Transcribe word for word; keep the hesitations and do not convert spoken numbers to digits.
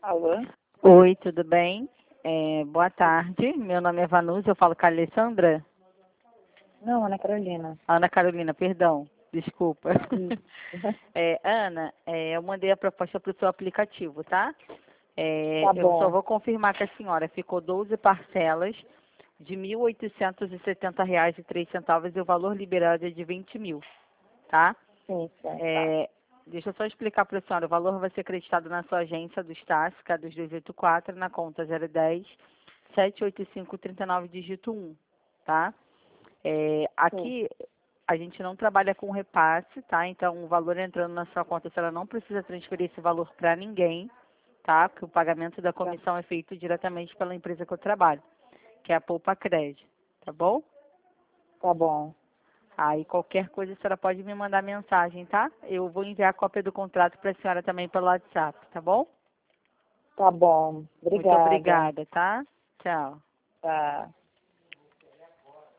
Alô? Oi, tudo bem? É, boa tarde, meu nome é Vanusa, eu falo com a Alessandra. Não, Ana Carolina. Ana Carolina, perdão, desculpa. Isso. É, Ana, é, eu mandei a proposta para o seu aplicativo, tá? É, Tá eu só bom. vou confirmar que a senhora ficou doze parcelas de mil oitocentos e setenta reais e três centavos e o valor liberado é de vinte mil, tá? Sim, sim. É, deixa eu só explicar para a senhora, o valor vai ser acreditado na sua agência dos T A S, que é dos duzentos e oitenta e quatro, na conta zero dez, sete oito cinco, trinta e nove, dígito um, tá? É, Sim. aqui a gente não trabalha com repasse, tá? Então o valor entrando na sua conta, a senhora não precisa transferir esse valor para ninguém, tá? Porque o pagamento da Tá, comissão é feito diretamente pela empresa que eu trabalho, que é a Poupa Cred, tá bom? tá bom. Aí qualquer coisa a senhora pode me mandar mensagem, tá? Eu vou enviar a cópia do contrato para a senhora também pelo WhatsApp, tá bom? Tá bom. Muito Obrigada. obrigada, tá? Tchau. Tá.